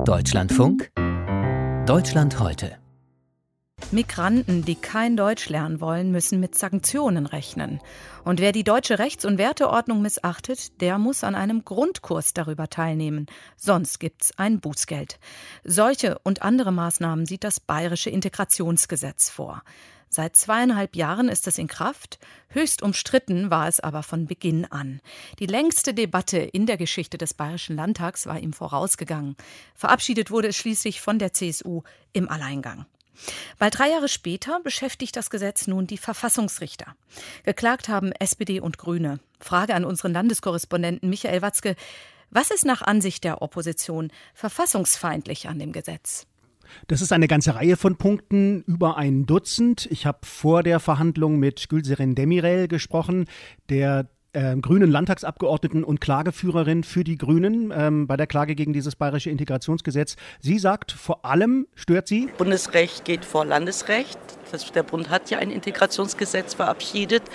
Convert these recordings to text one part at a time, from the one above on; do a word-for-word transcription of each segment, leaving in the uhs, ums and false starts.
Deutschlandfunk Deutschland heute. Migranten, die kein Deutsch lernen wollen, müssen mit Sanktionen rechnen. Und wer die deutsche Rechts- und Werteordnung missachtet, der muss an einem Grundkurs darüber teilnehmen. Sonst gibt's ein Bußgeld. Solche und andere Maßnahmen sieht das Bayerische Integrationsgesetz vor. Seit zweieinhalb Jahren ist es in Kraft. Höchst umstritten war es aber von Beginn an. Die längste Debatte in der Geschichte des Bayerischen Landtags war ihm vorausgegangen. Verabschiedet wurde es schließlich von der C S U im Alleingang. Bald drei Jahre später beschäftigt das Gesetz nun die Verfassungsrichter. Geklagt haben S P D und Grüne. Frage an unseren Landeskorrespondenten Michael Watzke. Was ist nach Ansicht der Opposition verfassungsfeindlich an dem Gesetz? Das ist eine ganze Reihe von Punkten, über ein Dutzend. Ich habe vor der Verhandlung mit Gülseren Demirel gesprochen, der äh, grünen Landtagsabgeordneten und Klageführerin für die Grünen ähm, bei der Klage gegen dieses bayerische Integrationsgesetz. Sie sagt, vor allem stört sie: Bundesrecht geht vor Landesrecht. Das, der Bund hat ja ein Integrationsgesetz verabschiedet,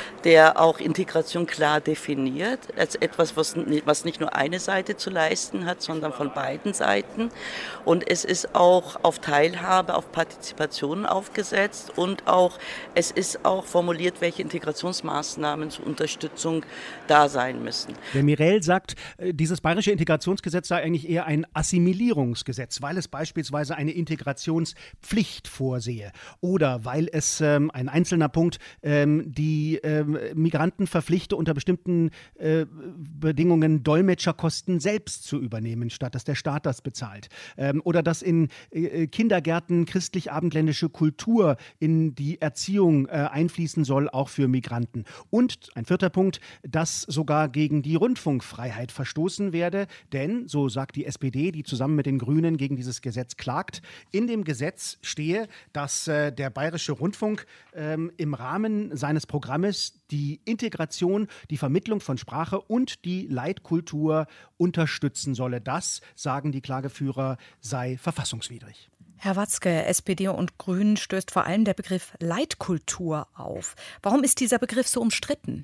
der auch Integration klar definiert, als etwas, was, was nicht nur eine Seite zu leisten hat, sondern von beiden Seiten. Und es ist auch auf Teilhabe, auf Partizipation aufgesetzt und auch, es ist auch formuliert, welche Integrationsmaßnahmen zur Unterstützung da sein müssen. Der Mirel sagt, dieses bayerische Integrationsgesetz sei eigentlich eher ein Assimilierungsgesetz, weil es beispielsweise eine Integrationspflicht vorsehe oder weil es ähm, ein einzelner Punkt ähm, die ähm, Migranten verpflichte, unter bestimmten äh, Bedingungen Dolmetscherkosten selbst zu übernehmen, statt dass der Staat das bezahlt. Ähm, oder dass in äh, Kindergärten christlich-abendländische Kultur in die Erziehung äh, einfließen soll, auch für Migranten. Und ein vierter Punkt, dass sogar gegen die Rundfunkfreiheit verstoßen werde, denn, so sagt die S P D, die zusammen mit den Grünen gegen dieses Gesetz klagt, in dem Gesetz stehe, dass äh, der Bayerische Rundfunk ähm, im Rahmen seines Programmes die Integration, die Vermittlung von Sprache und die Leitkultur unterstützen solle. Das, sagen die Klageführer, sei verfassungswidrig. Herr Watzke, S P D und Grünen stößt vor allem der Begriff Leitkultur auf. Warum ist dieser Begriff so umstritten?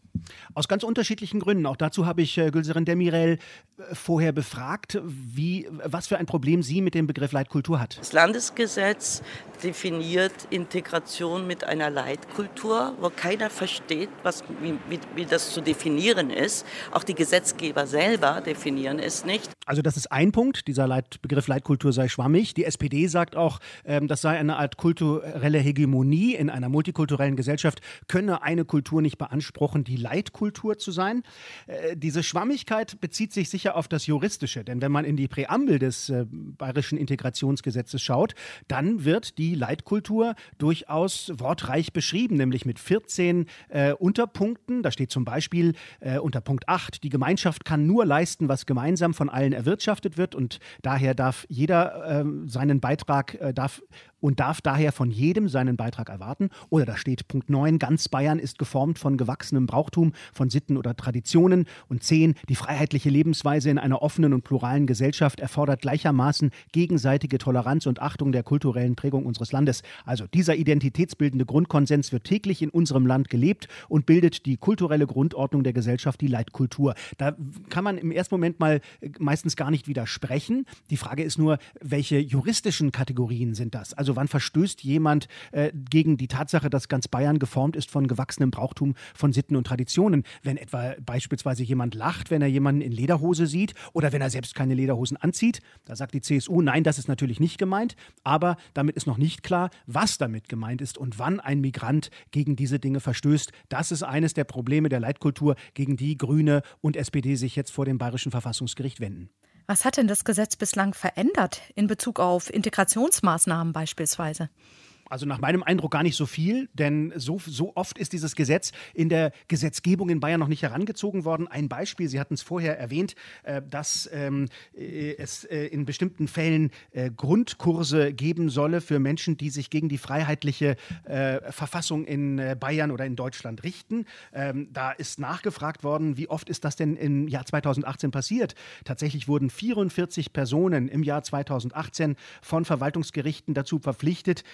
Aus ganz unterschiedlichen Gründen. Auch dazu habe ich äh, Gülseren Demirel äh, vorher befragt, wie, was für ein Problem sie mit dem Begriff Leitkultur hat. Das Landesgesetz definiert Integration mit einer Leitkultur, wo keiner versteht, was, wie, wie, wie das zu definieren ist. Auch die Gesetzgeber selber definieren es nicht. Also das ist ein Punkt, dieser Leit, Begriff Leitkultur sei schwammig. Die S P D sagt auch, ähm, das sei eine Art kulturelle Hegemonie. In einer multikulturellen Gesellschaft könne eine Kultur nicht beanspruchen, die Leitkultur zu sein. Äh, diese Schwammigkeit bezieht sich sicher auf das Juristische, denn wenn man in die Präambel des äh, Bayerischen Integrationsgesetzes schaut, dann wird die Leitkultur durchaus wortreich beschrieben, nämlich mit vierzehn äh, Unterpunkten. Da steht zum Beispiel äh, unter Punkt acht, die Gemeinschaft kann nur leisten, was gemeinsam von allen erwirtschaftet wird, und daher darf jeder äh, seinen Beitrag, äh, darf und darf daher von jedem seinen Beitrag erwarten. Oder da steht Punkt neun, ganz Bayern ist geformt von gewachsenem Brauchtum, von Sitten oder Traditionen. Und zehn, die freiheitliche Lebensweise in einer offenen und pluralen Gesellschaft erfordert gleichermaßen gegenseitige Toleranz und Achtung der kulturellen Prägung unseres Landes. Also dieser identitätsbildende Grundkonsens wird täglich in unserem Land gelebt und bildet die kulturelle Grundordnung der Gesellschaft, die Leitkultur. Da kann man im ersten Moment mal meistens gar nicht widersprechen. Die Frage ist nur, welche juristischen Kategorien sind das? Also wann verstößt jemand äh, gegen die Tatsache, dass ganz Bayern geformt ist von gewachsenem Brauchtum, von Sitten und Traditionen? Wenn etwa beispielsweise jemand lacht, wenn er jemanden in Lederhose sieht oder wenn er selbst keine Lederhosen anzieht, da sagt die C S U, nein, das ist natürlich nicht gemeint, aber damit ist noch nicht klar, was damit gemeint ist und wann ein Migrant gegen diese Dinge verstößt. Das ist eines der Probleme der Leitkultur, gegen die Grüne und S P D sich jetzt vor dem Bayerischen Verfassungsgericht wenden. Was hat denn das Gesetz bislang verändert in Bezug auf Integrationsmaßnahmen beispielsweise? Also nach meinem Eindruck gar nicht so viel, denn so, so oft ist dieses Gesetz in der Gesetzgebung in Bayern noch nicht herangezogen worden. Ein Beispiel, Sie hatten es vorher erwähnt, äh, dass ähm, äh, es äh, in bestimmten Fällen äh, Grundkurse geben solle für Menschen, die sich gegen die freiheitliche äh, Verfassung in äh, Bayern oder in Deutschland richten. Ähm, da ist nachgefragt worden, wie oft ist das denn im Jahr zweitausendachtzehn passiert? Tatsächlich wurden vierundvierzig Personen im Jahr zweitausendachtzehn von Verwaltungsgerichten dazu verpflichtet, sich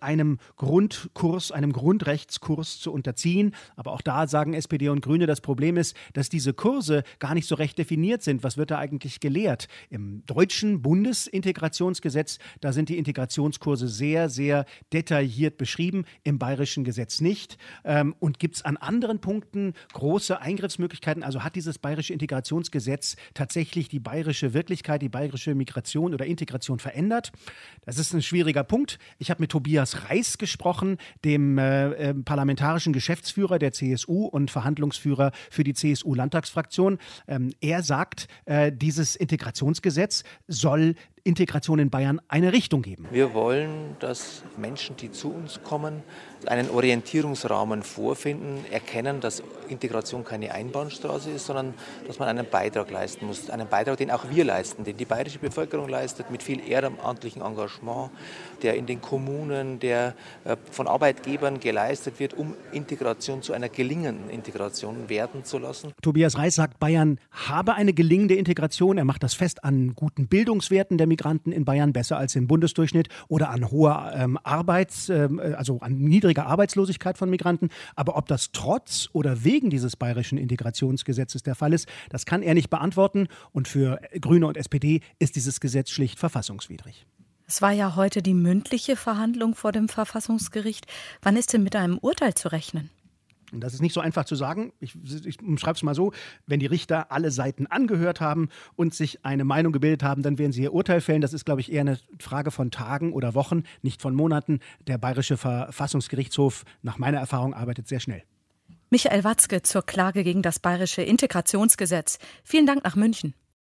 einem Grundkurs, einem Grundrechtskurs zu unterziehen. Aber auch da sagen S P D und Grüne, das Problem ist, dass diese Kurse gar nicht so recht definiert sind. Was wird da eigentlich gelehrt? Im deutschen Bundesintegrationsgesetz, da sind die Integrationskurse sehr, sehr detailliert beschrieben, im bayerischen Gesetz nicht. Ähm, und gibt es an anderen Punkten große Eingriffsmöglichkeiten? Also hat dieses bayerische Integrationsgesetz tatsächlich die bayerische Wirklichkeit, die bayerische Migration oder Integration verändert? Das ist ein schwieriger Punkt. Ich habe mit Tobias Reiß gesprochen, dem äh, äh, parlamentarischen Geschäftsführer der C S U und Verhandlungsführer für die C S U-Landtagsfraktion. Ähm, er sagt, äh, dieses Integrationsgesetz soll Integration in Bayern eine Richtung geben. Wir wollen, dass Menschen, die zu uns kommen, einen Orientierungsrahmen vorfinden, erkennen, dass Integration keine Einbahnstraße ist, sondern dass man einen Beitrag leisten muss. Einen Beitrag, den auch wir leisten, den die bayerische Bevölkerung leistet, mit viel ehrenamtlichem Engagement, der in den Kommunen, der von Arbeitgebern geleistet wird, um Integration zu einer gelingenden Integration werden zu lassen. Tobias Reiß sagt, Bayern habe eine gelingende Integration. Er macht das fest an guten Bildungswerten der Migranten in Bayern, besser als im Bundesdurchschnitt, oder an hoher ähm, Arbeits-, ähm, also an niedriger Arbeitslosigkeit von Migranten. Aber ob das trotz oder wegen dieses bayerischen Integrationsgesetzes der Fall ist, das kann er nicht beantworten. Und für Grüne und S P D ist dieses Gesetz schlicht verfassungswidrig. Es war ja heute die mündliche Verhandlung vor dem Verfassungsgericht. Wann ist denn mit einem Urteil zu rechnen? Und das ist nicht so einfach zu sagen. Ich, ich umschreibe es mal so: Wenn die Richter alle Seiten angehört haben und sich eine Meinung gebildet haben, dann werden sie ihr Urteil fällen. Das ist, glaube ich, eher eine Frage von Tagen oder Wochen, nicht von Monaten. Der Bayerische Verfassungsgerichtshof, nach meiner Erfahrung, arbeitet sehr schnell. Michael Watzke zur Klage gegen das Bayerische Integrationsgesetz. Vielen Dank nach München.